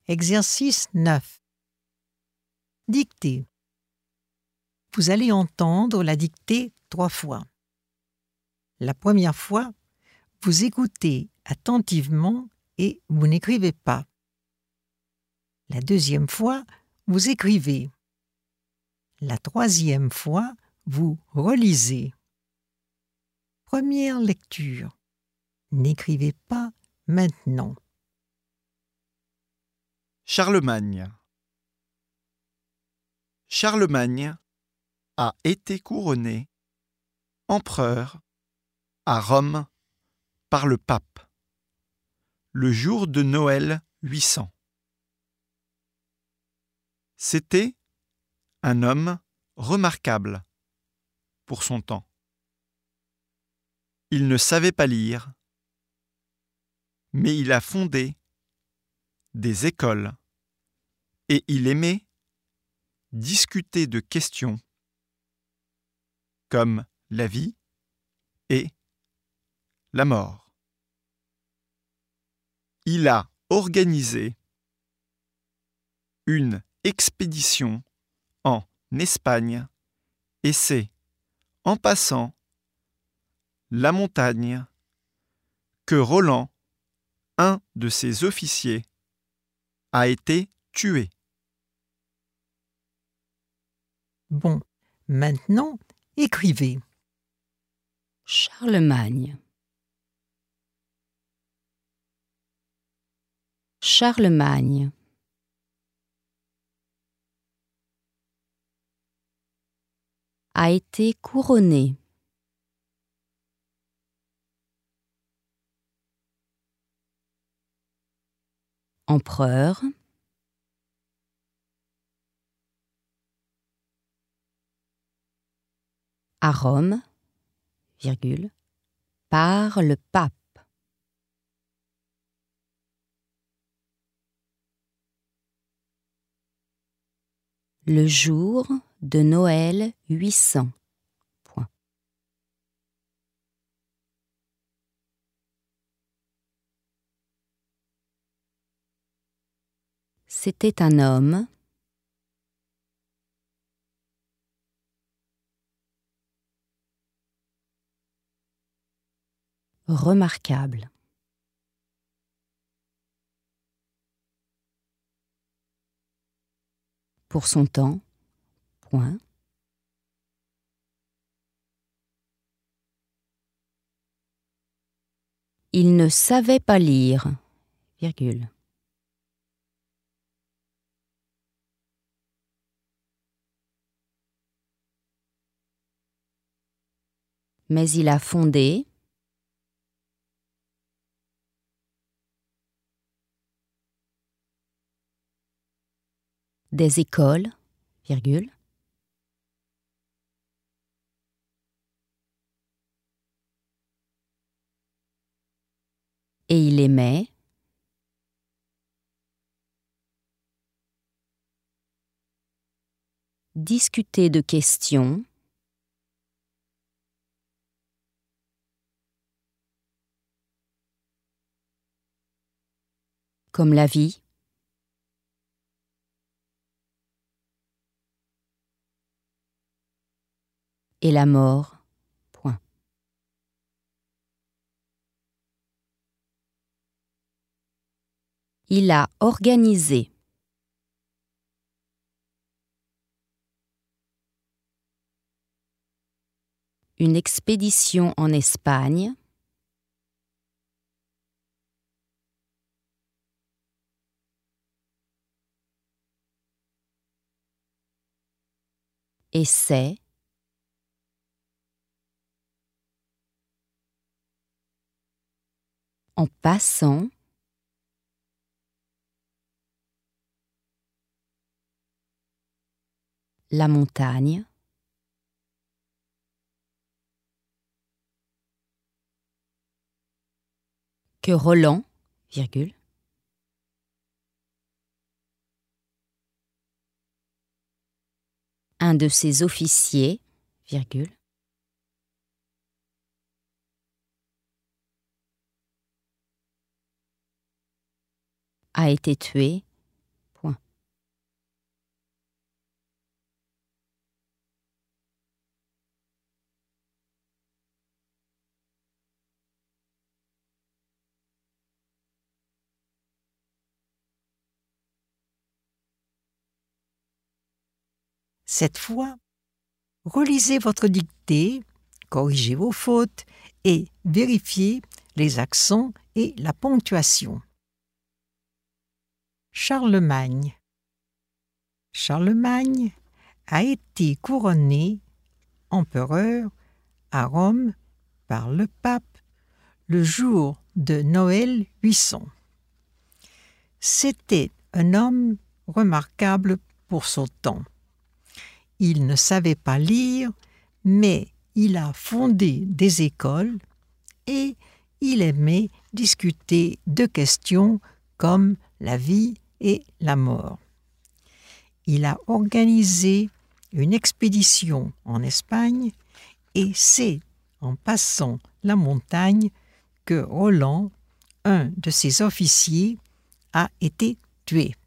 Exercice 9. Dictée. Vous allez entendre la dictée 3 fois. La première fois, vous écoutez attentivement et vous n'écrivez pas. La deuxième fois, vous écrivez. La troisième fois, vous relisez. Première lecture. N'écrivez pas maintenant. Charlemagne. Charlemagne a été couronné empereur à Rome par le pape le jour de Noël 800. C'était un homme remarquable pour son temps. Il ne savait pas lire, mais il a fondé des écoles et il aimait discuter de questions comme la vie et la mort. Il a organisé une expédition en Espagne et c'est en passant la montagne que Roland, un de ses officiers, a été tué. Bon, maintenant, écrivez. Charlemagne. Charlemagne. A été couronné. Empereur. À Rome, virgule, par le pape. Le jour de Noël 800. Point. C'était un homme remarquable. Pour son temps, point. Il ne savait pas lire, virgule. Mais il a fondé des écoles, virgule, et il aimait discuter de questions comme la vie, et la mort, point. Il a organisé une expédition en Espagne et c'est en passant la montagne que Roland, virgule, un de ses officiers, virgule, a été tué, Cette fois, relisez votre dictée, corrigez vos fautes et vérifiez les accents et la ponctuation. Charlemagne. Charlemagne a été couronné empereur à Rome par le pape le jour de Noël 800. C'était un homme remarquable pour son temps. Il ne savait pas lire, mais il a fondé des écoles et il aimait discuter de questions comme la vie et la mort. Il a organisé une expédition en Espagne et c'est en passant la montagne que Roland, un de ses officiers, a été tué.